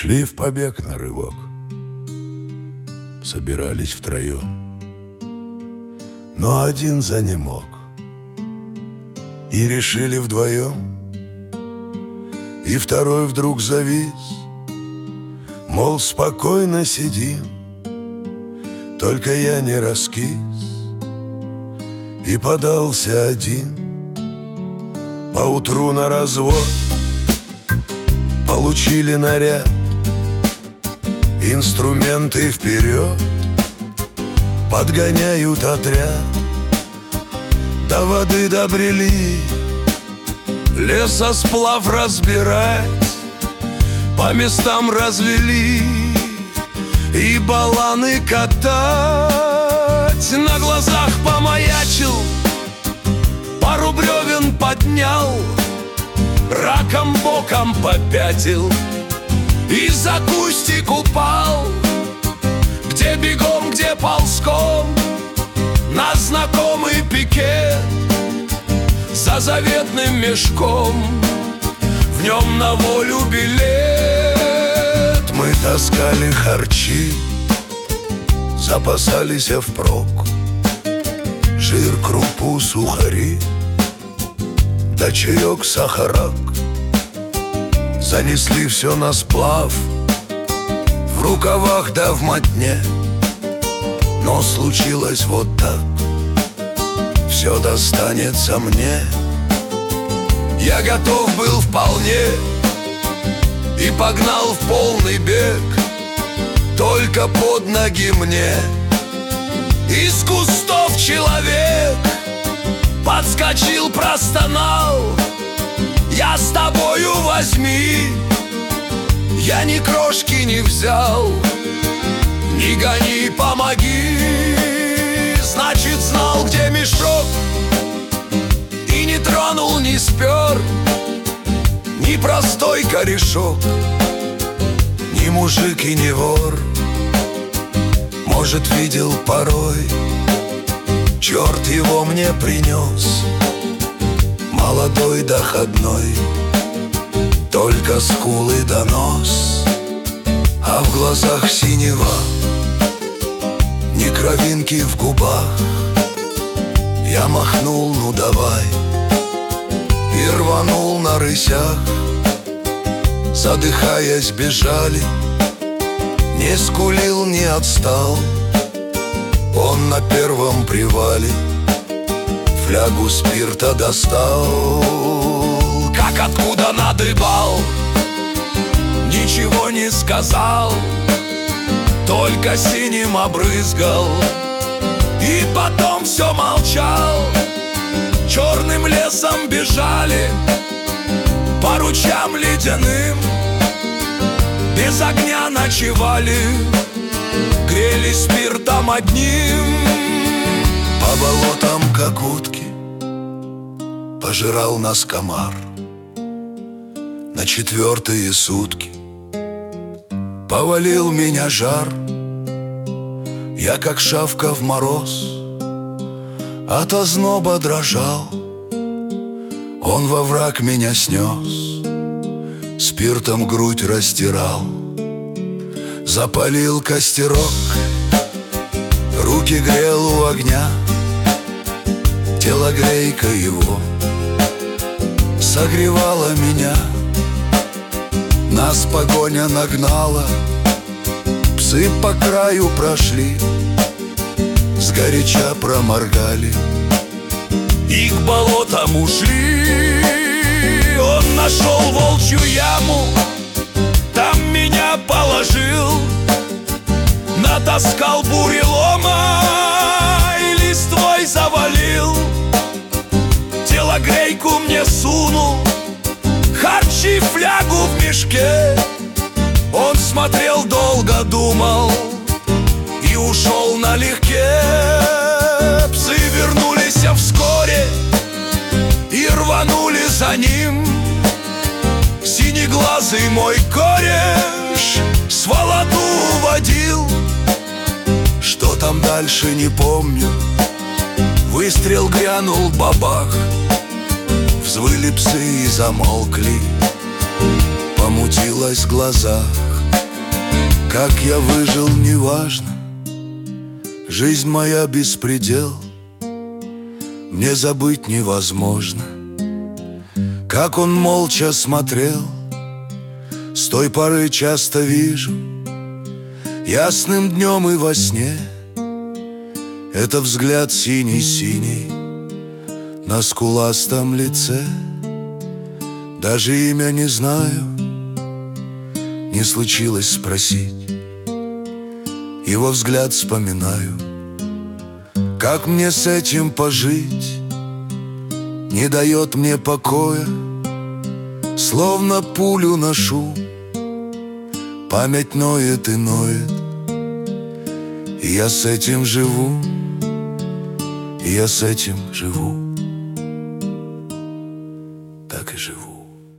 Шли в побег на рывок, собирались втроем, но один занемог, и решили вдвоем. И второй вдруг завис, мол, спокойно сидим, только я не раскис, и подался один. Поутру на развод получили наряд, инструменты вперед, подгоняют отряд. До воды добрели, лесосплав разбирать, по местам развели и баланы катать. На глазах помаячил, пару бревен поднял, раком боком попятил и за кустик упал. Где бегом, где ползком, на знакомый пикет, за заветным мешком, в нем на волю билет. Мы таскали харчи, запасались впрок, жир, крупу, сухари, да чаек, сахарок. Занесли все на сплав, в рукавах да в мотне. Но случилось вот так, все достанется мне. Я готов был вполне и погнал в полный бег, только под ноги мне из кустов человек подскочил, простонал: я с тобою возьми. Я ни крошки не взял, не гони, помоги. Значит, знал, где мешок, и не тронул, не спер ни простой корешок, ни мужик и не вор. Может, видел порой, черт его мне принес, молодой доходной, только скулы да нос, а в глазах синева, ни кровинки в губах. Я махнул: ну давай, и рванул на рысях. Задыхаясь, бежали, не скулил, не отстал. Он на первом привале флягу спирта достал. Как откуда надыбал, ничего не сказал, только синим обрызгал, и потом все молчал. Черным лесом бежали, по ручьям ледяным, без огня ночевали, грелись спиртом одним. По болотам, как утки, пожирал нас комар. На 4-е сутки повалил меня жар. Я, как шавка в мороз, от озноба дрожал. Он во враг меня снес, спиртом грудь растирал. Запалил костерок, руки грел у огня. Телогрейка его согревала меня. Нас погоня нагнала, псы по краю прошли, сгоряча проморгали и к болотам ушли. Он нашел волчью яму, там меня положил, натаскал бурелома и листвой завалил. Телогрейку мне сунул, харчи, флягу в мешке. Он смотрел долго, думал и ушел налегке. Псы вернулись вскоре и рванули за ним. Синеглазый мой кореш с володу водил. Что там дальше, не помню. Выстрел грянул, бабах, взвыли псы и замолкли. Помутилось в глазах, Как я выжил, неважно, жизнь моя беспредел. Мне забыть невозможно, как он молча смотрел. С той поры часто вижу, ясным днем и во сне, это взгляд синий-синий на скуластом лице. Даже имя не знаю, не случилось спросить. Его взгляд вспоминаю, как мне с этим пожить. Не дает мне покоя, словно пулю ношу. Память ноет и ноет, и я с этим живу, и я с этим живу.